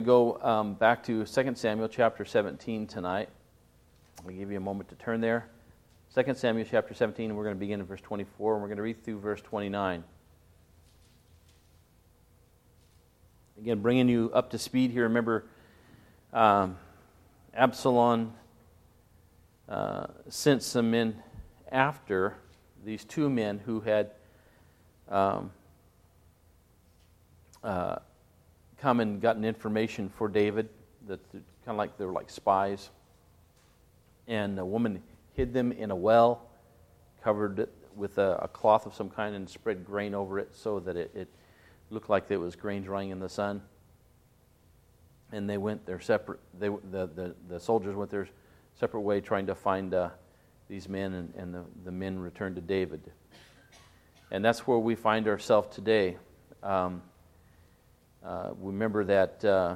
Go back to 2 Samuel chapter 17 tonight. I'll give you a moment to turn there. 2 Samuel chapter 17, and we're going to begin in verse 24, and we're going to read through verse 29. Again, bringing you up to speed here. Remember, Absalom sent some men after these two men who had come and gotten information for David, that kind of like they were like spies. And a woman hid them in a well, covered it with a cloth of some kind, and spread grain over it so that it looked like it was grain drying in the sun. And they went their separate. The soldiers went their separate way, trying to find these men, and the men returned to David. And that's where we find ourselves today. Remember that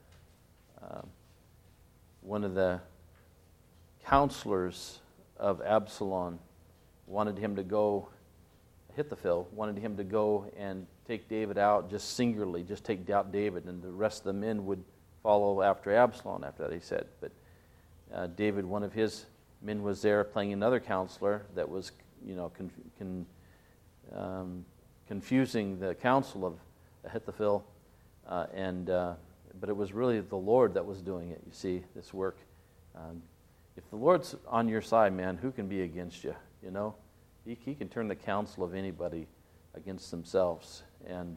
one of the counselors of Absalom wanted him to go, Ahithophel, wanted him to go and take David out just singularly, just take out David, and the rest of the men would follow after Absalom after that, he said. But David, one of his men, was there playing another counselor that was, confusing the counsel of Ahithophel. But it was really the Lord that was doing it, you see, this work. If the Lord's on your side, man, who can be against you? You know, He can turn the counsel of anybody against themselves, and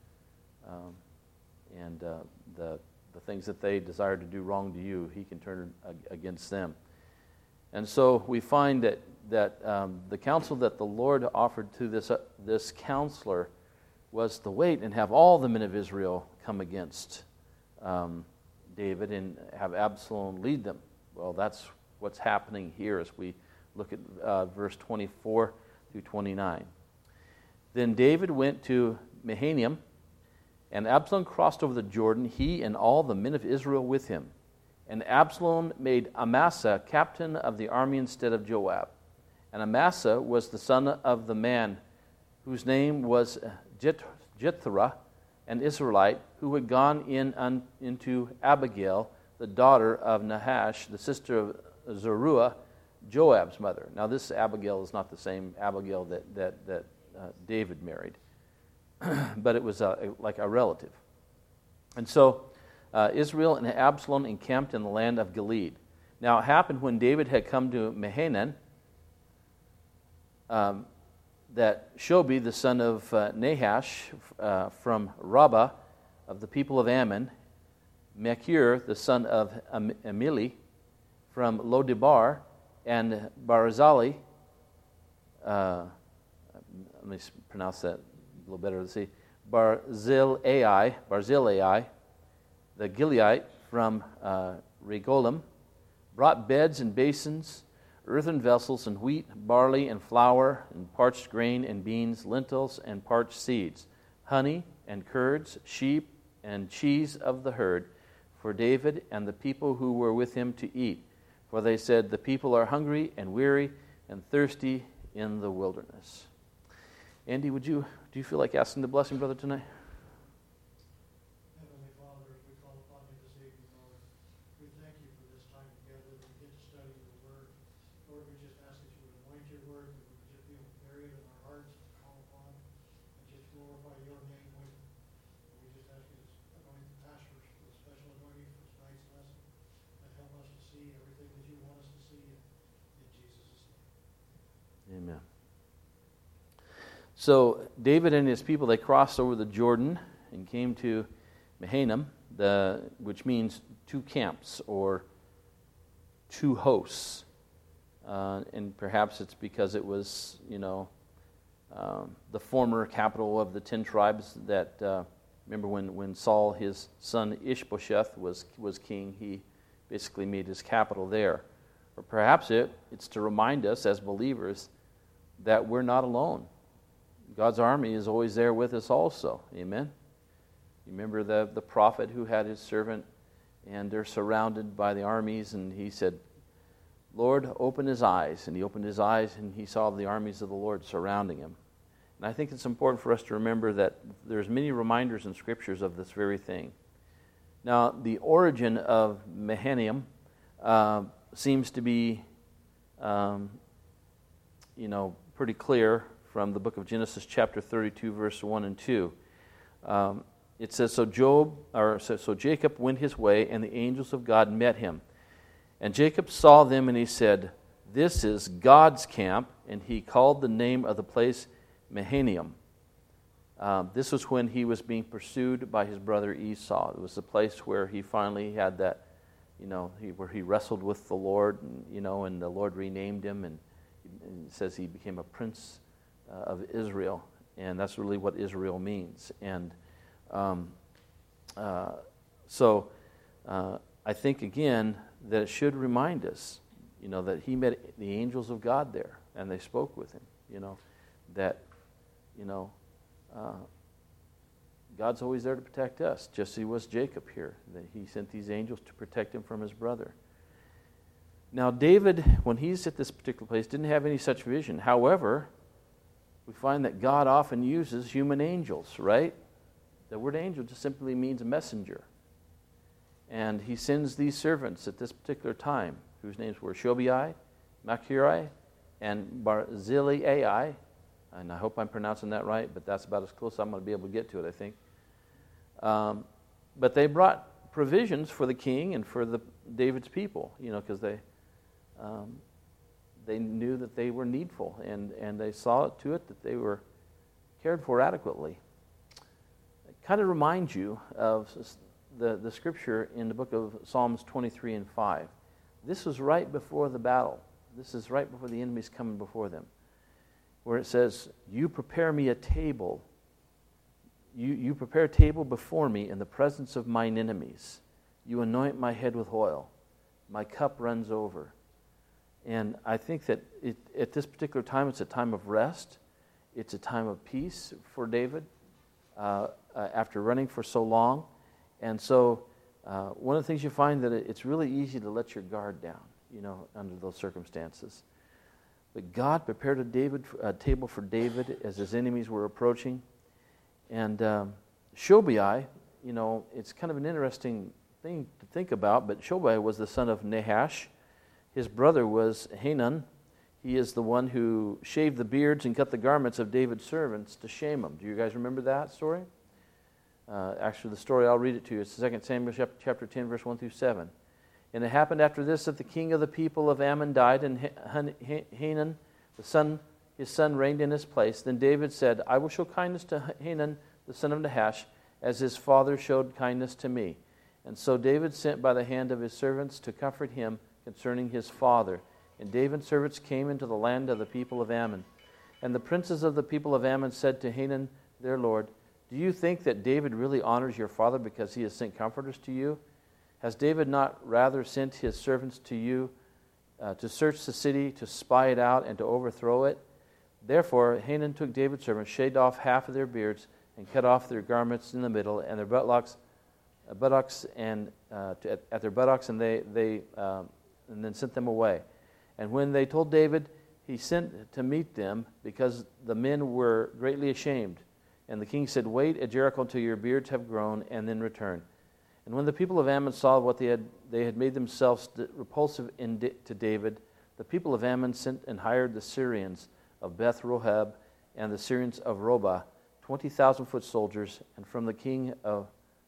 the things that they desire to do wrong to you, He can turn against them. And so we find that the counsel that the Lord offered to this counselor was to wait and have all the men of Israel come against David and have Absalom lead them. Well, that's what's happening here as we look at verse 24 through 29. Then David went to Mahanaim, and Absalom crossed over the Jordan, he and all the men of Israel with him. And Absalom made Amasa captain of the army instead of Joab. And Amasa was the son of the man whose name was Jethro, an Israelite, who had gone into Abigail, the daughter of Nahash, the sister of Zeruiah, Joab's mother. Now, this Abigail is not the same Abigail that David married, but it was like a relative. And so Israel and Absalom encamped in the land of Gilead. Now, it happened when David had come to Mahanaim, that Shobi, the son of Nahash, from Rabbah of the people of Ammon, Machir, the son of Ameli, from Lodebar, and Barzillai, let me pronounce that a little better. Let's see, Barzillai, the Gileadite from Regolim, brought beds and basins, earthen vessels, and wheat, barley, and flour, and parched grain, and beans, lentils, and parched seeds, honey, and curds, sheep, and cheese of the herd, for David and the people who were with him to eat. For they said, the people are hungry and weary and thirsty in the wilderness. Andy, do you feel like asking the blessing, brother, tonight? Heavenly Father, as we call upon you this evening, Lord, we thank you for this time together that we get to study your word. Lord, we just ask that you would anoint your word, that we would just be able to bury it in our hearts and call upon and just glorify your name with it. We just ask you to anoint the pastors with a special anointing for tonight's lesson, and help us to see everything that you want us to see in Jesus' name. Amen. So David and his people, they crossed over the Jordan and came to Mahanaim, which means two camps or two hosts. And perhaps it's because it was, the former capital of the 10 tribes that, remember when Saul, his son Ishbosheth, was king, he basically made his capital there. Or perhaps it's to remind us as believers that we're not alone. God's army is always there with us also. Amen? You remember the prophet who had his servant, and they're surrounded by the armies, and he said, Lord, open his eyes. And he opened his eyes, and he saw the armies of the Lord surrounding him. And I think it's important for us to remember that there's many reminders in Scriptures of this very thing. Now, the origin of Mahanaim seems to be, pretty clear from the book of Genesis, chapter 32, verse 1 and 2. It says, So Jacob went his way, and the angels of God met him. And Jacob saw them, and he said, This is God's camp, and he called the name of the place Mahanaim. This was when he was being pursued by his brother Esau. It was the place where he finally had that, where he wrestled with the Lord, and the Lord renamed him, and it says he became a prince of Israel, and that's really what Israel means. And so I think, again, that it should remind us, that he met the angels of God there, and they spoke with him, that, God's always there to protect us, just as he was Jacob here, that he sent these angels to protect him from his brother. Now, David, when he's at this particular place, didn't have any such vision. However, we find that God often uses human angels, right? The word angel just simply means a messenger. And he sends these servants at this particular time, whose names were Shobai, Machiri, and Barzillai. And I hope I'm pronouncing that right, but that's about as close as I'm going to be able to get to it, I think. But they brought provisions for the king and for David's people, because they knew that they were needful, and they saw to it that they were cared for adequately. It kind of reminds you of the scripture in the book of Psalms 23 and 5. This was right before the battle. This is right before the enemy's coming before them, where it says, You prepare me a table. You prepare a table before me in the presence of mine enemies. You anoint my head with oil. My cup runs over. And I think that at this particular time, it's a time of rest. It's a time of peace for David after running for so long. And so one of the things you find that it's really easy to let your guard down, under those circumstances. But God prepared a table for David as his enemies were approaching. And Shobai, it's kind of an interesting thing to think about, but Shobai was the son of Nahash. His brother was Hanan. He is the one who shaved the beards and cut the garments of David's servants to shame them. Do you guys remember that story? Actually, the story, I'll read it to you. It's 2 Samuel chapter 10, verse 1 through 7. And it happened after this that the king of the people of Ammon died, and Hanan, his son, reigned in his place. Then David said, I will show kindness to Hanan, the son of Nahash, as his father showed kindness to me. And so David sent by the hand of his servants to comfort him concerning his father. And David's servants came into the land of the people of Ammon. And the princes of the people of Ammon said to Hanan, their lord, Do you think that David really honors your father because he has sent comforters to you? Has David not rather sent his servants to you to search the city, to spy it out, and to overthrow it? Therefore Hanan took David's servants, shaved off half of their beards, and cut off their garments in the middle, and their buttocks, and at their buttocks, and and then sent them away. And when they told David, he sent to meet them, because the men were greatly ashamed. And the king said, Wait at Jericho until your beards have grown, and then return. And when the people of Ammon saw what they had made themselves repulsive to David, the people of Ammon sent and hired the Syrians of Beth Rohab and the Syrians of Robah, 20,000 foot soldiers, and from the king of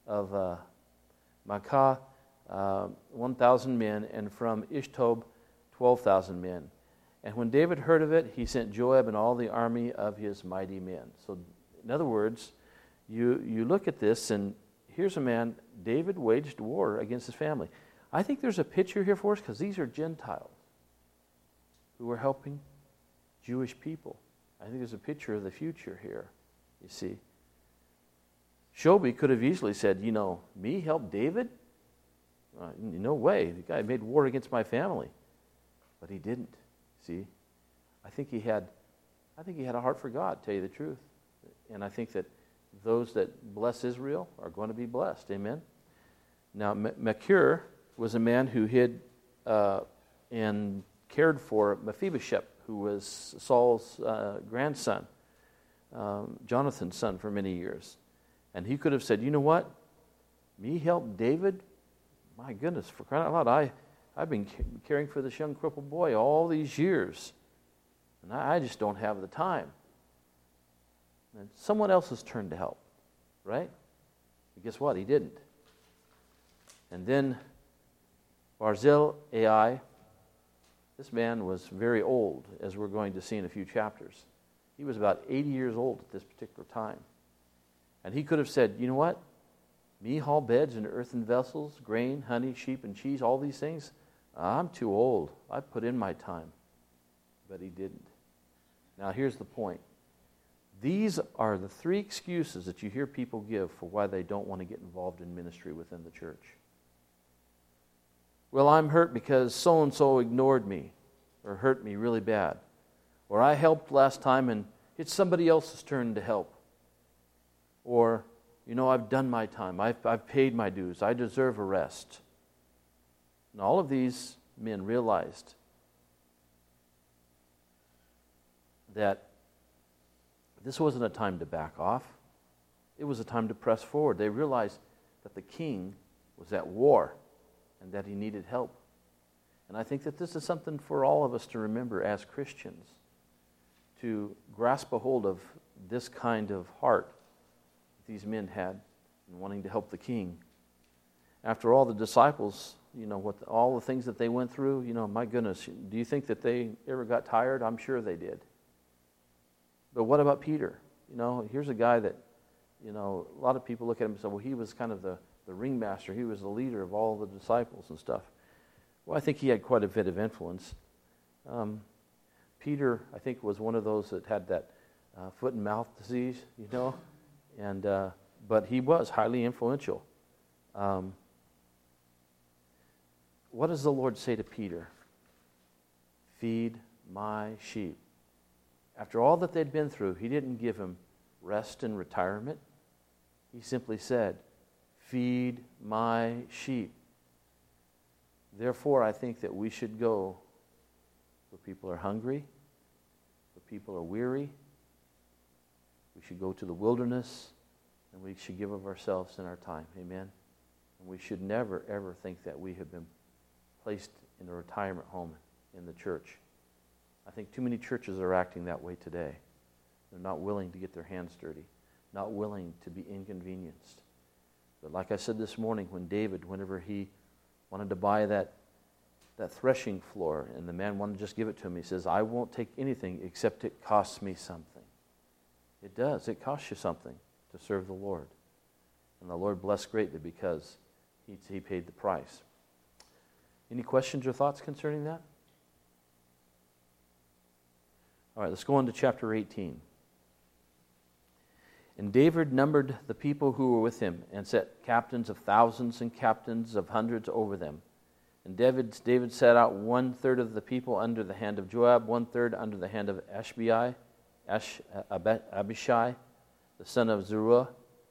Maacah 1,000 men, and from Ishtob 12,000 men. And when David heard of it, he sent Joab and all the army of his mighty men. So, in other words, you look at this, and here's a man, David waged war against his family. I think there's a picture here for us, because these are Gentiles who are helping Jewish people. I think there's a picture of the future here, you see. Shobai could have easily said, me help David? No way. The guy made war against my family. But he didn't, see. I think he had a heart for God, to tell you the truth. And I think that those that bless Israel are going to be blessed. Amen? Now, Machir was a man who hid and cared for Mephibosheth, who was Saul's grandson, Jonathan's son, for many years. And he could have said, you know what? Me help David? My goodness, for crying out loud, I've been caring for this young crippled boy all these years, and I just don't have the time. And someone else's turn to help, right? And guess what? He didn't. And then Barzillai, this man was very old, as we're going to see in a few chapters. He was about 80 years old at this particular time. And he could have said, you know what? Me haul beds and earthen vessels, grain, honey, sheep, and cheese, all these things? I'm too old. I put in my time. But he didn't. Now here's the point. These are the three excuses that you hear people give for why they don't want to get involved in ministry within the church. Well, I'm hurt because so-and-so ignored me or hurt me really bad. Or I helped last time and it's somebody else's turn to help. Or, you know, I've done my time. I've paid my dues. I deserve a rest. And all of these men realized that this wasn't a time to back off. It was a time to press forward. They realized that the king was at war and that he needed help. And I think that this is something for all of us to remember as Christians, to grasp a hold of this kind of heart these men had in wanting to help the king. After all, the disciples, you know, all the things that they went through, you know, my goodness, do you think that they ever got tired? I'm sure they did. But what about Peter? You know, here's a guy that, you know, a lot of people look at him and say, well, he was kind of the ringmaster. He was the leader of all the disciples and stuff. Well, I think he had quite a bit of influence. Peter, I think, was one of those that had that foot and mouth disease, you know, and but he was highly influential. What does the Lord say to Peter? Feed my sheep. After all that they'd been through, he didn't give him rest and retirement. He simply said, feed my sheep. Therefore, I think that we should go where people are hungry, where people are weary. We should go to the wilderness, and we should give of ourselves in our time. Amen? And we should never, ever think that we have been placed in a retirement home in the church. I think too many churches are acting that way today. They're not willing to get their hands dirty, not willing to be inconvenienced. But like I said this morning, when David, whenever he wanted to buy that threshing floor, and the man wanted to just give it to him, he says, I won't take anything except it costs me something. It does. It costs you something to serve the Lord. And the Lord blessed greatly because he paid the price. Any questions or thoughts concerning that? All right, let's go on to chapter 18. And David numbered the people who were with him and set captains of thousands and captains of hundreds over them. And David set out 1/3 of the people under the hand of Joab, 1/3 under the hand of Abishai, the son of Zeruiah,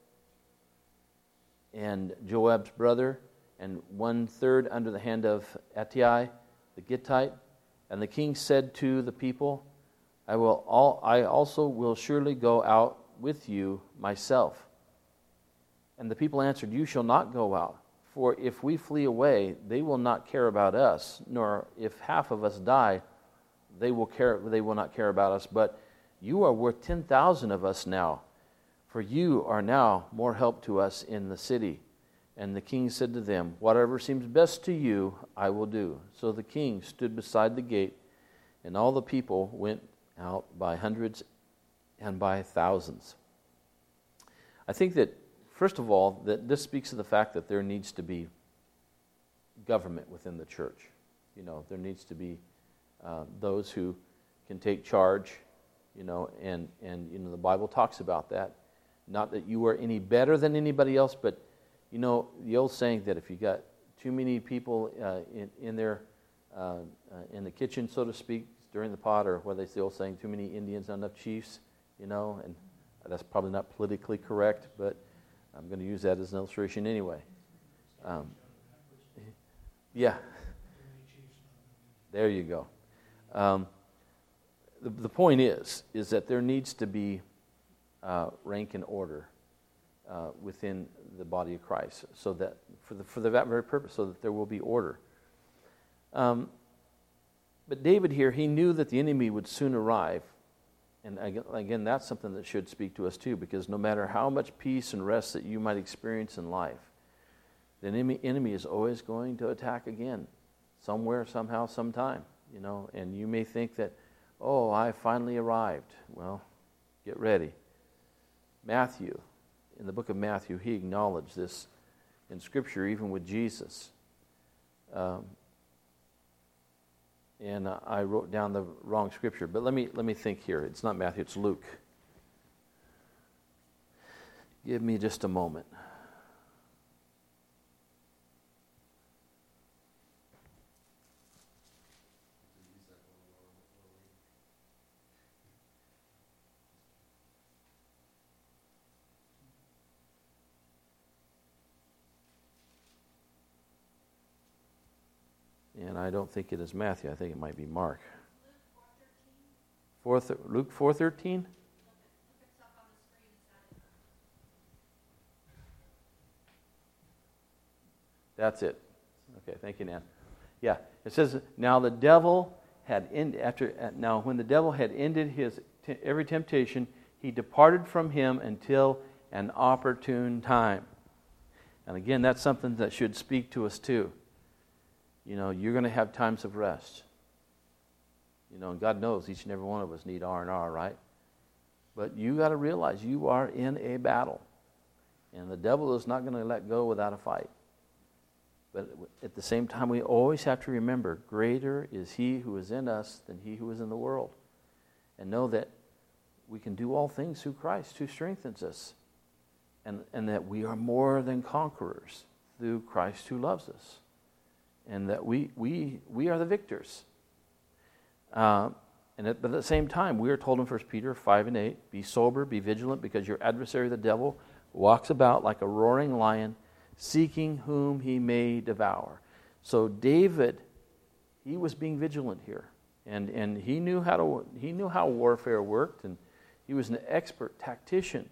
and Joab's brother, and 1/3 under the hand of Attai, the Gittite. And the king said to the people, I also will surely go out with you myself. And the people answered, you shall not go out, for if we flee away, they will not care about us, nor if half of us die, they will not care about us. But you are worth 10,000 of us now, for you are now more help to us in the city. And the king said to them, whatever seems best to you, I will do. So the king stood beside the gate, and all the people went out by hundreds and by thousands. I think that, first of all, that this speaks of the fact that there needs to be government within the church. You know, there needs to be those who can take charge, you know, and you know, the Bible talks about that. Not that you are any better than anybody else, but, you know, the old saying that if you got too many people in there, in the kitchen, so to speak, during the pot, or what they still saying, too many Indians, not enough chiefs, you know, and that's probably not politically correct, but I'm going to use that as an illustration anyway. Yeah. There you go. The point is that there needs to be rank and order. within the body of Christ, so that for that very purpose, so that there will be order. But David here, he knew that the enemy would soon arrive. And again, that's something that should speak to us too, because no matter how much peace and rest that you might experience in life, the enemy is always going to attack again, somewhere, somehow, sometime. And you may think that, oh, I finally arrived. Well, get ready. Matthew, in the book of Matthew, he acknowledged this in Scripture, even with Jesus. And I wrote down the wrong scripture, but let me think here. It's not Matthew, it's Luke. Give me just a moment. And I don't think it is Matthew. I think it might be Mark. Luke 4:13? That's it. Okay, thank you, Nan. Yeah, it says, now when the devil had ended his every temptation, he departed from him until an opportune time. And again, that's something that should speak to us too. You're going to have times of rest. And God knows each and every one of us need R&R, right? But you got to realize you are in a battle. And the devil is not going to let go without a fight. But at the same time, we always have to remember, greater is he who is in us than he who is in the world. And know that we can do all things through Christ who strengthens us. And that we are more than conquerors through Christ who loves us. And that we are the victors. But at the same time, we are told in 1 Peter 5:8, be sober, be vigilant, because your adversary, the devil, walks about like a roaring lion, seeking whom he may devour. So David, he was being vigilant here. And he knew how warfare worked, and he was an expert tactician.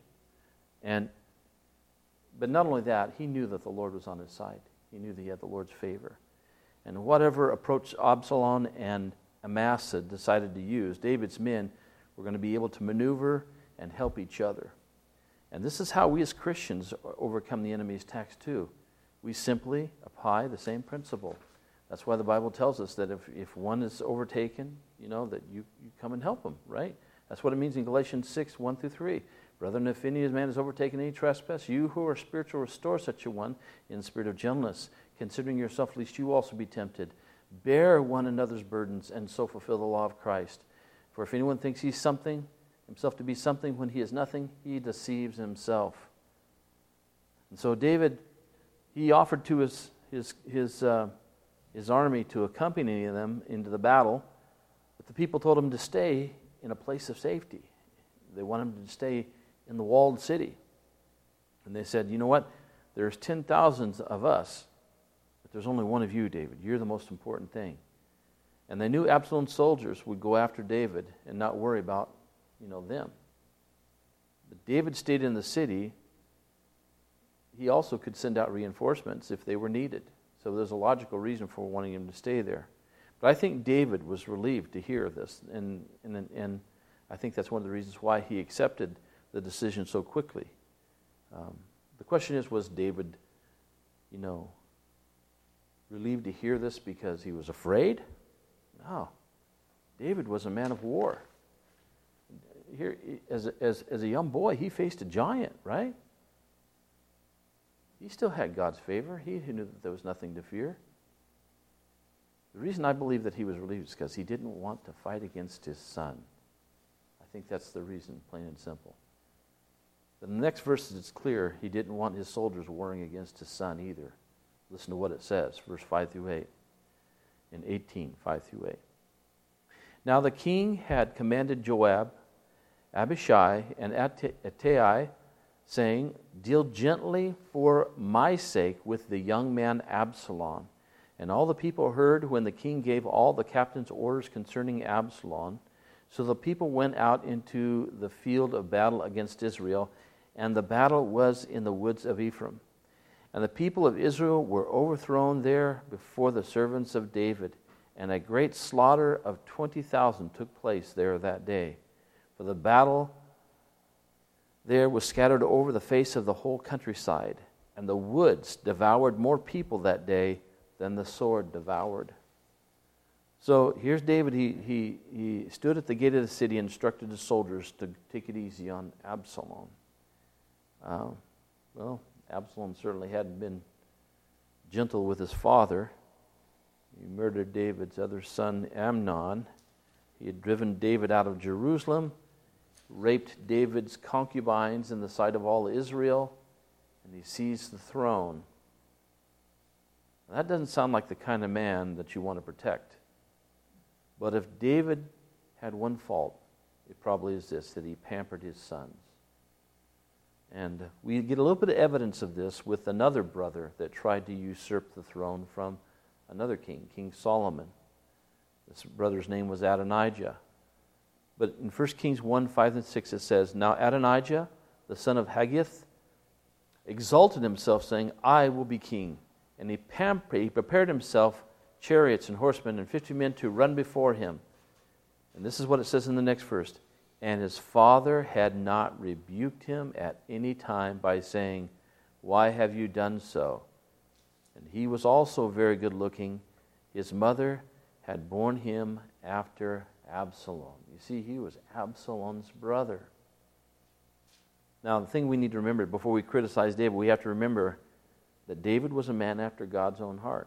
But not only that, he knew that the Lord was on his side. He knew that he had the Lord's favor. And whatever approach Absalom and Amasa decided to use, David's men were going to be able to maneuver and help each other. And this is how we as Christians overcome the enemy's attacks too. We simply apply the same principle. That's why the Bible tells us that if one is overtaken, that you come and help him, right? That's what it means in Galatians 6:1-3. Brethren, if any man is overtaken in any trespass, you who are spiritual restore such a one in the spirit of gentleness, considering yourself, lest you also be tempted. Bear one another's burdens, and so fulfill the law of Christ. For if anyone thinks he's something, himself to be something, when he is nothing, he deceives himself. And so David, he offered to his army to accompany them into the battle, but the people told him to stay in a place of safety. They wanted him to stay in the walled city. And they said, you know what? There's 10,000 of us, but there's only one of you, David. You're the most important thing. And they knew Absalom's soldiers would go after David and not worry about, them. But David stayed in the city. He also could send out reinforcements if they were needed. So there's a logical reason for wanting him to stay there. But I think David was relieved to hear this, and I think that's one of the reasons why he accepted the decision so quickly. The question is, was David, relieved to hear this because he was afraid? No. David was a man of war. Here, as a young boy, he faced a giant, right? He still had God's favor. He knew that there was nothing to fear. The reason I believe that he was relieved is because he didn't want to fight against his son. I think that's the reason, plain and simple. But in the next verses, it's clear he didn't want his soldiers warring against his son either. Listen to what it says, verse 5-8, in 18, 5-8. Now the king had commanded Joab, Abishai, and Ittai, saying, deal gently for my sake with the young man Absalom. And all the people heard when the king gave all the captains orders concerning Absalom. So the people went out into the field of battle against Israel, and the battle was in the woods of Ephraim. And the people of Israel were overthrown there before the servants of David, and a great slaughter of 20,000 took place there that day. For the battle there was scattered over the face of the whole countryside, and the woods devoured more people that day than the sword devoured. So here's David. He stood at the gate of the city and instructed his soldiers to take it easy on Absalom. Well, Absalom certainly hadn't been gentle with his father. He murdered David's other son, Amnon. He had driven David out of Jerusalem, raped David's concubines in the sight of all Israel, and he seized the throne. Now, that doesn't sound like the kind of man that you want to protect. But if David had one fault, it probably is this, that he pampered his sons. And we get a little bit of evidence of this with another brother that tried to usurp the throne from another king, King Solomon. This brother's name was Adonijah. But in 1 Kings 1, 5 and 6 it says, Now Adonijah, the son of Haggith, exalted himself, saying, I will be king. And he prepared himself chariots and horsemen and 50 men to run before him. And this is what it says in the next verse. And his father had not rebuked him at any time by saying, Why have you done so? And he was also very good looking. His mother had borne him after Absalom. You see, he was Absalom's brother. Now, the thing we need to remember before we criticize David, we have to remember that David was a man after God's own heart.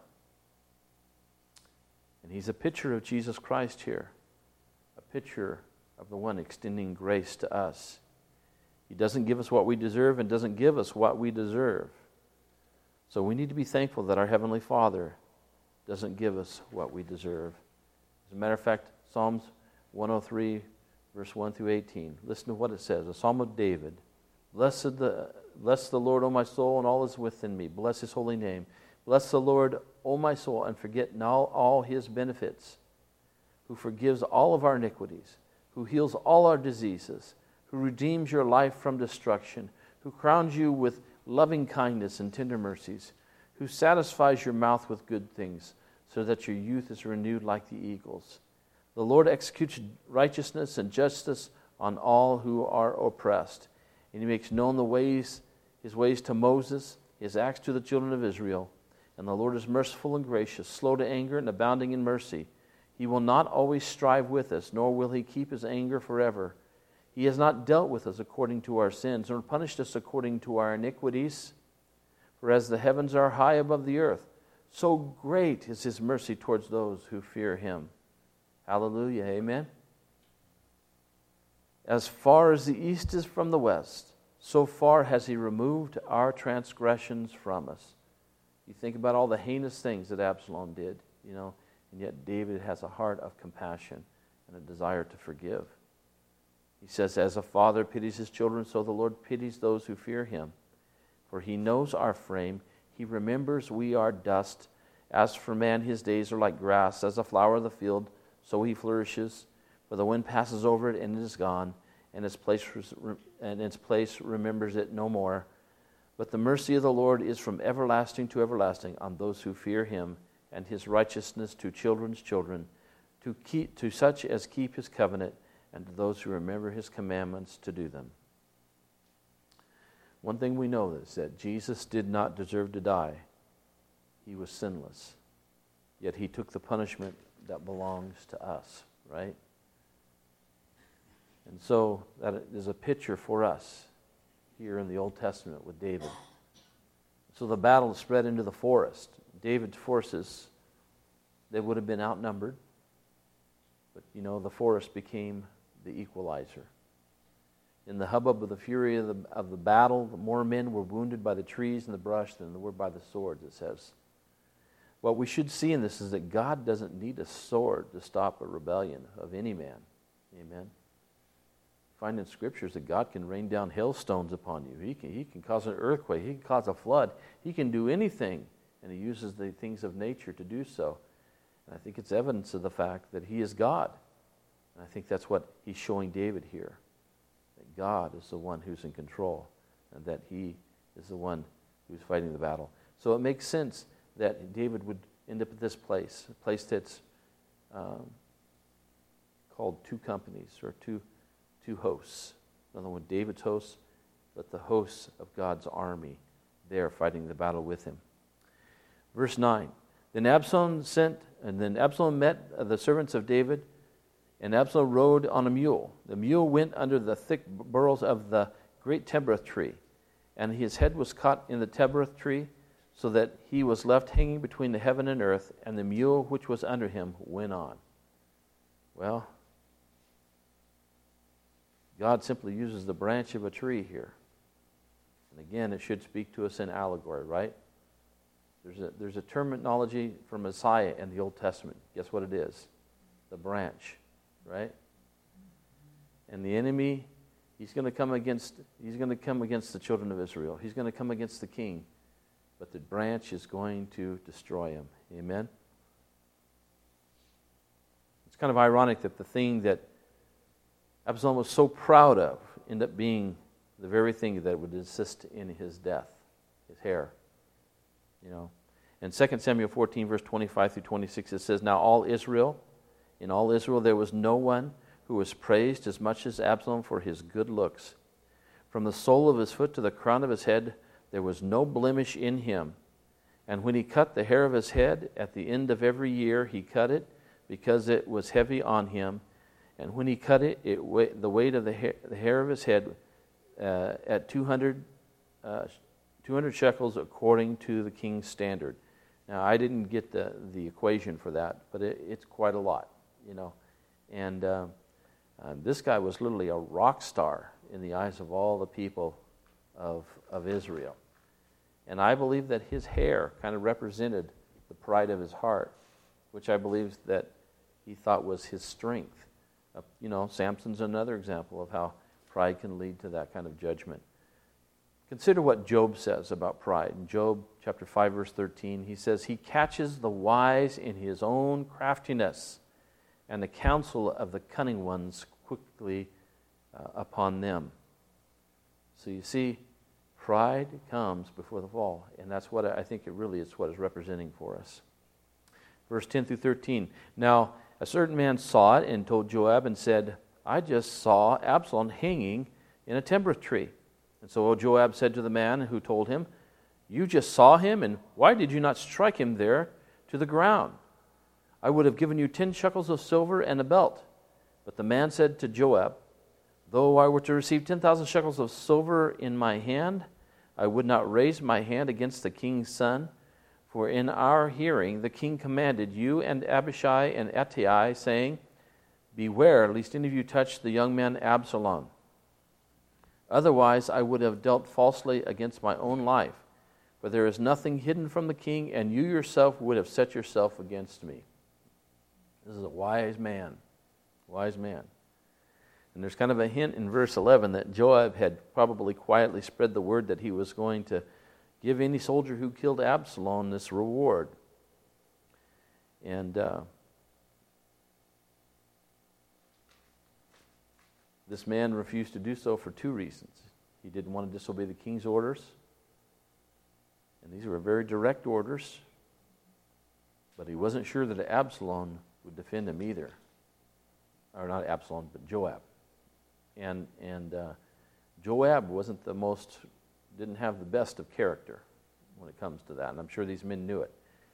And he's a picture of Jesus Christ here, a picture of the one extending grace to us. He doesn't give us what we deserve and doesn't give us what we deserve. So we need to be thankful that our Heavenly Father doesn't give us what we deserve. As a matter of fact, Psalms 103, verse 1 through 18. Listen to what it says, a psalm of David. Bless the Lord, O my soul, and all is within me. Bless his holy name. Bless the Lord, O my soul, and forget not all his benefits, who forgives all of our iniquities, who heals all our diseases, who redeems your life from destruction, who crowns you with loving kindness and tender mercies, who satisfies your mouth with good things, so that your youth is renewed like the eagles. The Lord executes righteousness and justice on all who are oppressed, and he makes known his ways to Moses, his acts to the children of Israel. And the Lord is merciful and gracious, slow to anger and abounding in mercy. He will not always strive with us, nor will he keep his anger forever. He has not dealt with us according to our sins, nor punished us according to our iniquities. For as the heavens are high above the earth, so great is his mercy towards those who fear him. Hallelujah, amen. As far as the east is from the west, so far has he removed our transgressions from us. You think about all the heinous things that Absalom did, and yet David has a heart of compassion and a desire to forgive. He says, as a father pities his children, so the Lord pities those who fear him. For he knows our frame. He remembers we are dust. As for man, his days are like grass. As a flower of the field, so he flourishes. For the wind passes over it, and it is gone, and its place remembers it no more. But the mercy of the Lord is from everlasting to everlasting on those who fear him, and his righteousness to children's children, to such as keep his covenant, and to those who remember his commandments to do them. One thing we know is that Jesus did not deserve to die. He was sinless. Yet he took the punishment that belongs to us, right? And so that is a picture for us here in the Old Testament with David. So the battle spread into the forest. David's forces, they would have been outnumbered. But, the forest became the equalizer. In the hubbub of the fury of the battle, more men were wounded by the trees and the brush than were by the swords, it says. What we should see in this is that God doesn't need a sword to stop a rebellion of any man. Amen. Find in scriptures that God can rain down hailstones upon you. He can cause an earthquake. He can cause a flood. He can do anything, and he uses the things of nature to do so. And I think it's evidence of the fact that he is God. And I think that's what he's showing David here, that God is the one who's in control. and that he is the one who's fighting the battle. So it makes sense that David would end up at this place, a place that's called two companies or two hosts. Not only David's hosts, but the hosts of God's army there fighting the battle with him. Verse 9. Then Absalom met the servants of David, and Absalom rode on a mule. The mule went under the thick burls of the great terebinth tree, and his head was caught in the terebinth tree, so that he was left hanging between the heaven and earth, and the mule which was under him went on. Well, God simply uses the branch of a tree here. And again, it should speak to us in allegory, right? There's a terminology for Messiah in the Old Testament. Guess what it is? The branch, right? And the enemy, he's going to come against the children of Israel. He's going to come against the king. But the branch is going to destroy him. Amen? It's kind of ironic that the thing that Absalom was so proud of ended up being the very thing that would assist in his death, his hair. You know, in 2 Samuel 14, verse 25 through 26, it says, Now in all Israel there was no one who was praised as much as Absalom for his good looks. From the sole of his foot to the crown of his head, there was no blemish in him. And when he cut the hair of his head, at the end of every year he cut it, because it was heavy on him. And when he cut it, the weight of the hair of his head at 200 shekels according to the king's standard. Now, I didn't get the equation for that, but it's quite a lot, you know. And this guy was literally a rock star in the eyes of all the people of Israel. And I believe that his hair kind of represented the pride of his heart, which I believe that he thought was his strength. You know, Samson's another example of how pride can lead to that kind of judgment. Consider what Job says about pride. In Job chapter 5, verse 13, he says, He catches the wise in his own craftiness, and the counsel of the cunning ones quickly upon them. So you see, pride comes before the fall, and that's what I think it really is what it's representing for us. Verse 10 through 13. Now, a certain man saw it and told Joab and said, I just saw Absalom hanging in a terebinth tree. And so Joab said to the man who told him, You just saw him, and why did you not strike him there to the ground? I would have given you 10 shekels of silver and a belt. But the man said to Joab, Though I were to receive 10,000 shekels of silver in my hand, I would not raise my hand against the king's son. For in our hearing the king commanded you and Abishai and Ittai, saying, Beware, lest any of you touch the young man Absalom. Otherwise I would have dealt falsely against my own life. For there is nothing hidden from the king, and you yourself would have set yourself against me. This is a wise man. Wise man. And there's kind of a hint in verse 11 that Joab had probably quietly spread the word that he was going to give any soldier who killed Absalom this reward. And this man refused to do so for two reasons. He didn't want to disobey the king's orders, and these were very direct orders, but he wasn't sure that Absalom would defend him either. Or not Absalom, but Joab. And Joab didn't have the best of character when it comes to that, and I'm sure these men knew it.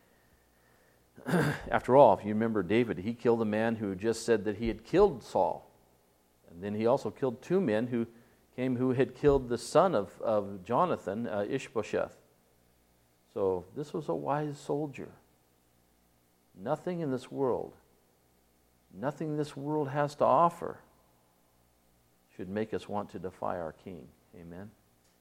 After all, if you remember David, he killed a man who just said that he had killed Saul. And then he also killed two men who had killed the son of Jonathan, Ishbosheth. So this was a wise soldier. Nothing this world has to offer should make us want to defy our king. Amen.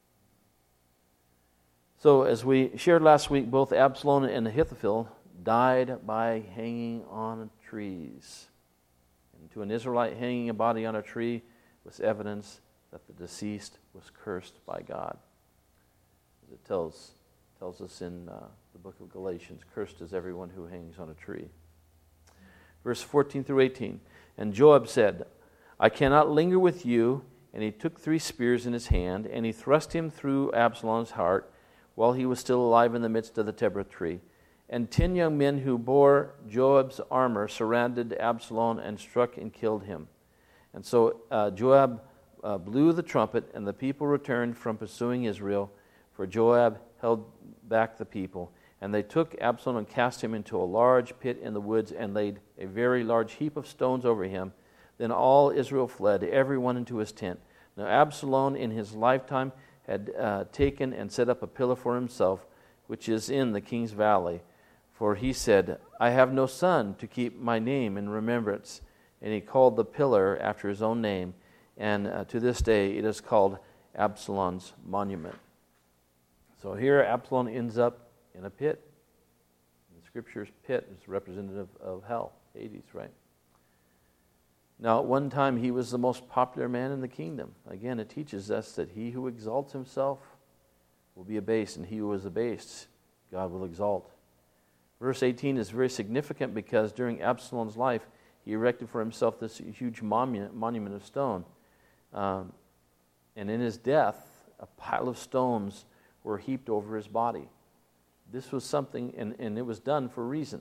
So as we shared last week, both Absalom and Ahithophel died by hanging on trees. And to an Israelite, hanging a body on a tree was evidence that the deceased was cursed by God. As it tells us in the book of Galatians, cursed is everyone who hangs on a tree. Verse 14 through 18. And Joab said, I cannot linger with you and he took 3 spears in his hand, and he thrust him through Absalom's heart while he was still alive in the midst of the terebinth tree. And 10 young men who bore Joab's armor surrounded Absalom and struck and killed him. And so Joab blew the trumpet, and the people returned from pursuing Israel, for Joab held back the people. And they took Absalom and cast him into a large pit in the woods, and laid a very large heap of stones over him. Then all Israel fled, every one into his tent. Now Absalom in his lifetime had taken and set up a pillar for himself, which is in the king's valley. For he said, I have no son to keep my name in remembrance. And he called the pillar after his own name, and to this day it is called Absalom's monument. So here Absalom ends up in a pit. The Scripture's pit is representative of hell, Hades, right? Now, at one time, he was the most popular man in the kingdom. Again, it teaches us that he who exalts himself will be abased, and he who is abased, God will exalt. Verse 18 is very significant because during Absalom's life, he erected for himself this huge monument of stone. And in his death, a pile of stones were heaped over his body. This was something, and it was done for a reason.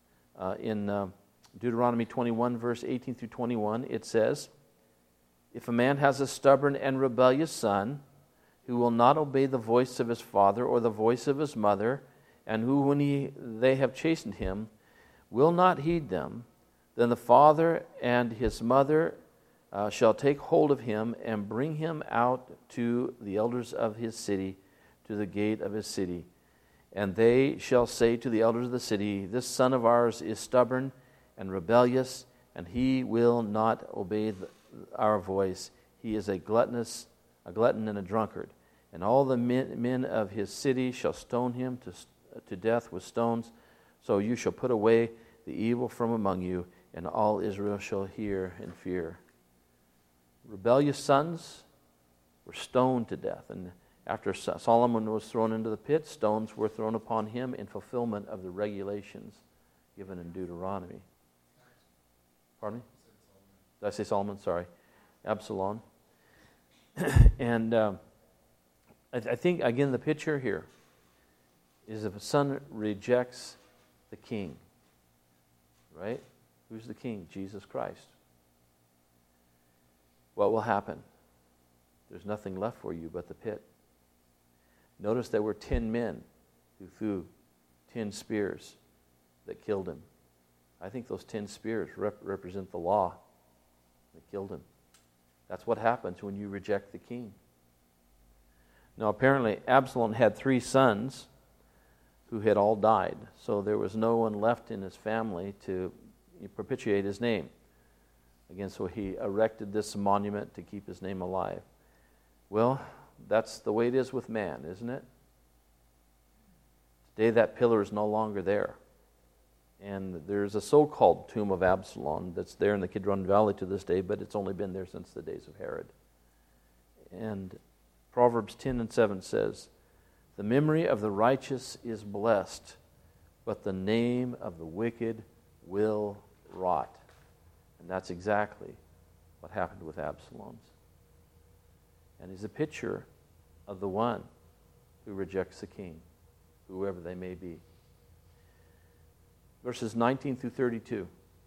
In Deuteronomy 21, verse 18 through 21, it says, If a man has a stubborn and rebellious son, who will not obey the voice of his father or the voice of his mother, and who, when they have chastened him, will not heed them, then the father and his mother shall take hold of him and bring him out to the elders of his city, to the gate of his city. And they shall say to the elders of the city, This son of ours is stubborn and rebellious, and he will not obey our voice. He is a glutton and a drunkard. And all the men of his city shall stone him to death with stones. So you shall put away the evil from among you, and all Israel shall hear and fear. Rebellious sons were stoned to death. And after Solomon was thrown into the pit, stones were thrown upon him in fulfillment of the regulations given in Deuteronomy. Pardon me? Did I say Solomon? Sorry. Absalom. And I think, again, the picture here is if a son rejects the king, right? Who's the king? Jesus Christ. What will happen? There's nothing left for you but the pit. Notice there were 10 men who threw 10 spears that killed him. I think those 10 spears represent the law that killed him. That's what happens when you reject the king. Now, apparently, Absalom had 3 sons who had all died, so there was no one left in his family to perpetuate his name. Again, so he erected this monument to keep his name alive. Well, that's the way it is with man, isn't it? Today that pillar is no longer there. And there's a so-called tomb of Absalom that's there in the Kidron Valley to this day, but it's only been there since the days of Herod. And Proverbs 10:7 says, The memory of the righteous is blessed, but the name of the wicked will rot. And that's exactly what happened with Absalom's. And he's a picture of the one who rejects the king, whoever they may be. Verses 19 through 32.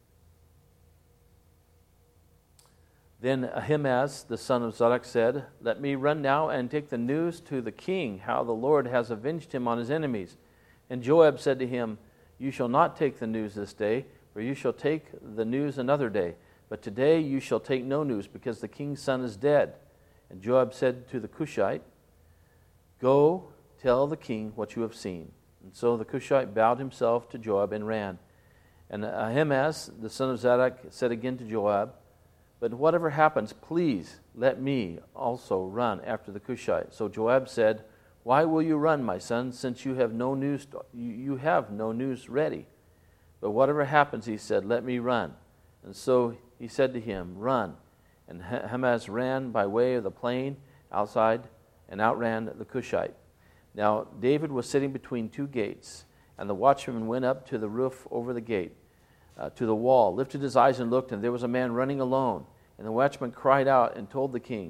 Then Ahimaaz, the son of Zadok, said, Let me run now and take the news to the king, how the Lord has avenged him on his enemies. And Joab said to him, You shall not take the news this day, for you shall take the news another day. But today you shall take no news, because the king's son is dead. And Joab said to the Cushite, Go, tell the king what you have seen. And so the Cushite bowed himself to Joab and ran. And Ahimaaz, the son of Zadok, said again to Joab, But whatever happens, please let me also run after the Cushite. So Joab said, Why will you run, my son, since you have no news? You have no news ready. But whatever happens, he said, let me run. And so he said to him, Run. And Ahimaaz ran by way of the plain outside and outran the Cushite. Now David was sitting between 2 gates, and the watchman went up to the roof over the gate, to the wall, lifted his eyes and looked, and there was a man running alone. And the watchman cried out and told the king.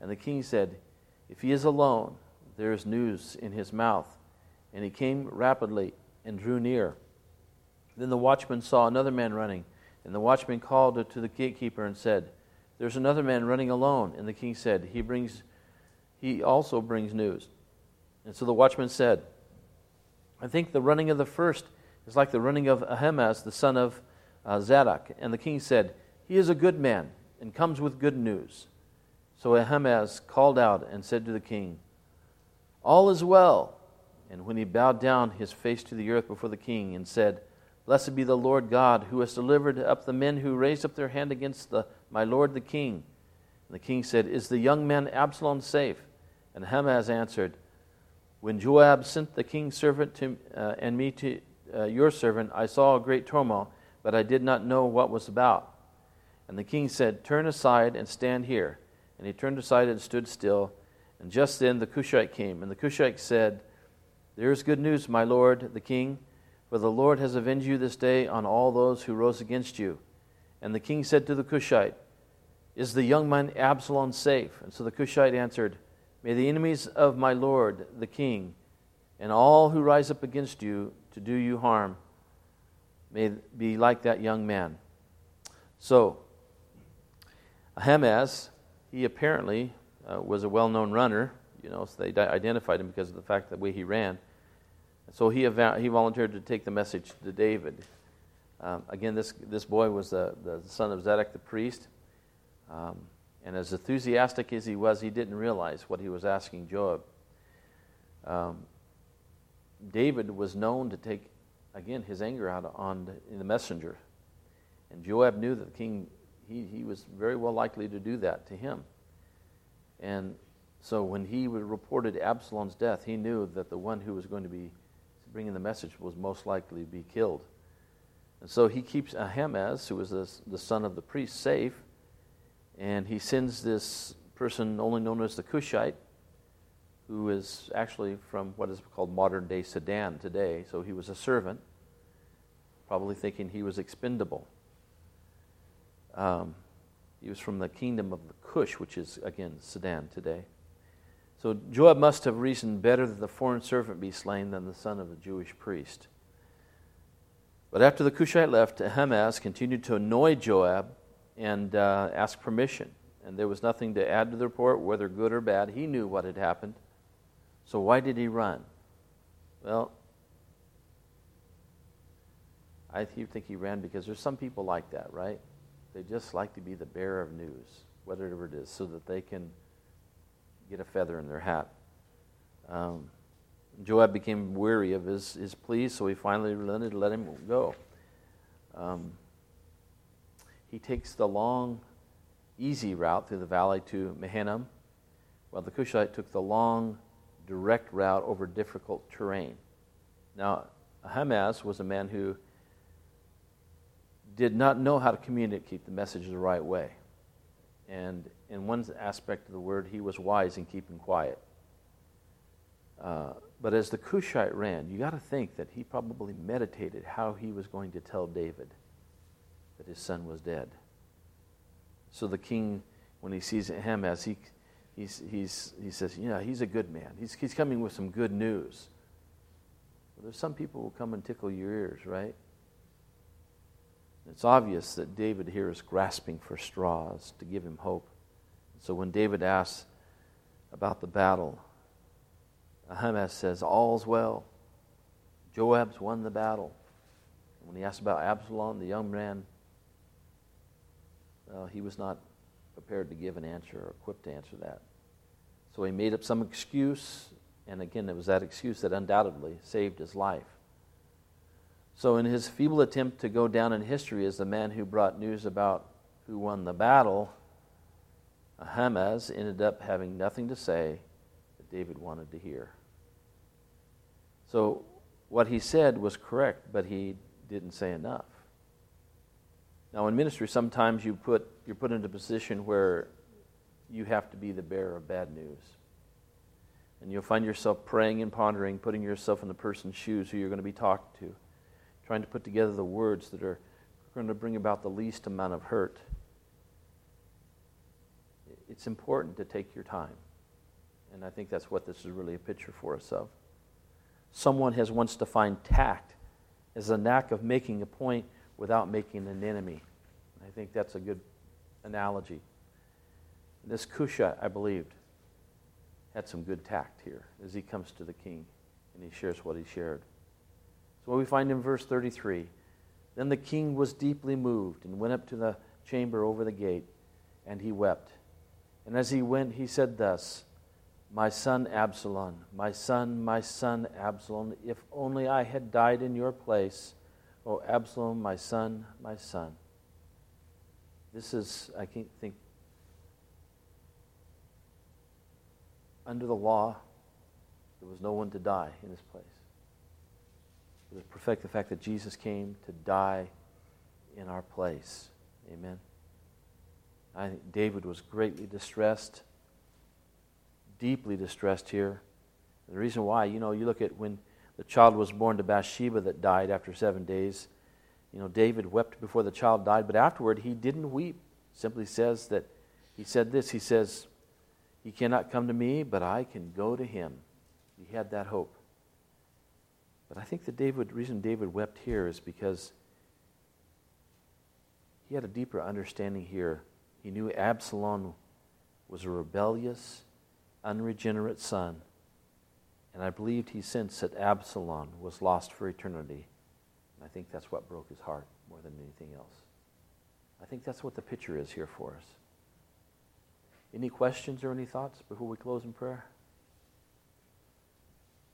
And the king said, "If he is alone, there is news in his mouth." And he came rapidly and drew near. Then the watchman saw another man running, and the watchman called to the gatekeeper and said, "There's another man running alone." And the king said, He also brings news. And so the watchman said, "I think the running of the first is like the running of Ahimaaz, the son of Zadok." And the king said, "He is a good man, and comes with good news." So Ahimaaz called out and said to the king, "All is well." And when he bowed down his face to the earth before the king and said, "Blessed be the Lord God, who has delivered up the men who raised up their hand against my lord the king." And the king said, "Is the young man Absalom safe?" And Ahimaaz answered, "When Joab sent the king's servant and me to your servant, I saw a great turmoil, but I did not know what was about." And the king said, "Turn aside and stand here." And he turned aside and stood still. And just then the Cushite came. And the Cushite said, "There is good news, my lord the king, for the Lord has avenged you this day on all those who rose against you." And the king said to the Cushite, "Is the young man Absalom safe?" And so the Cushite answered, "May the enemies of my lord the king and all who rise up against you to do you harm may be like that young man." So Ahimaaz, he apparently was a well-known runner. So they identified him because of the fact that the way he ran. So he volunteered to take the message to David. Again, this boy was the son of Zadok the priest. And as enthusiastic as he was, he didn't realize what he was asking Joab. David was known to take, again, his anger out on the messenger. And Joab knew that the king, he was very well likely to do that to him. And so when he reported Absalom's death, he knew that the one who was going to be bringing the message was most likely to be killed. And so he keeps Ahimaaz, who was the son of the priest, safe. And he sends this person only known as the Cushite, who is actually from what is called modern-day Sudan today. So he was a servant, probably thinking he was expendable. He was from the kingdom of the Cush, which is, again, Sudan today. So Joab must have reasoned better that the foreign servant be slain than the son of a Jewish priest. But after the Cushite left, Ahimaaz continued to annoy Joab and ask permission. And there was nothing to add to the report, whether good or bad. He knew what had happened. So why did he run? Well, I think he ran because there's some people like that, right? They just like to be the bearer of news, whatever it is, so that they can get a feather in their hat. Joab became weary of his pleas, so he finally relented to let him go. He takes the long, easy route through the valley to Mahanaim, while the Cushite took the long, direct route over difficult terrain. Now, Ahimaaz was a man who did not know how to communicate the message the right way. And in one aspect of the word, he was wise in keeping quiet. But as the Cushite ran, you got to think that he probably meditated how he was going to tell David that his son was dead. So the king, when he sees Ahimaaz, he says, "Yeah, he's a good man. He's coming with some good news." Well, there's some people who will come and tickle your ears, right? It's obvious that David here is grasping for straws to give him hope. So when David asks about the battle, Ahimaaz says, "All's well. Joab's won the battle." And when he asks about Absalom, the young man, well, he was not prepared to give an answer or equipped to answer that. So he made up some excuse, and again, it was that excuse that undoubtedly saved his life. So in his feeble attempt to go down in history as the man who brought news about who won the battle, Ahimaaz ended up having nothing to say that David wanted to hear. So what he said was correct, but he didn't say enough. Now in ministry, sometimes you're put into a position where you have to be the bearer of bad news. And you'll find yourself praying and pondering, putting yourself in the person's shoes who you're going to be talking to, trying to put together the words that are going to bring about the least amount of hurt. it's important to take your time. And I think that's what this is really a picture for us of. Someone has once defined tact as a knack of making a point without making an enemy. I think that's a good analogy. This Cushite, I believed, had some good tact here as he comes to the king and he shares what he shared. So what we find in verse 33, then the king was deeply moved and went up to the chamber over the gate, and he wept. And as he went, he said thus, my son Absalom, my son Absalom, if only I had died in your place, O Absalom, my son, my son. This is, I can't think, under the law, there was no one to die in his place. It was perfect the fact that Jesus came to die in our place. Amen. I think David was greatly distressed, deeply distressed here. And the reason why, you look at when the child was born to Bathsheba that died after 7 days. David wept before the child died, but afterward he didn't weep. Simply says that he said this. He says, he cannot come to me, but I can go to him. He had that hope. But I think the reason David wept here is because he had a deeper understanding here. He knew Absalom was a rebellious, unregenerate son. And I believed he sensed that Absalom was lost for eternity. And I think that's what broke his heart more than anything else. I think that's what the picture is here for us. Any questions or any thoughts before we close in prayer?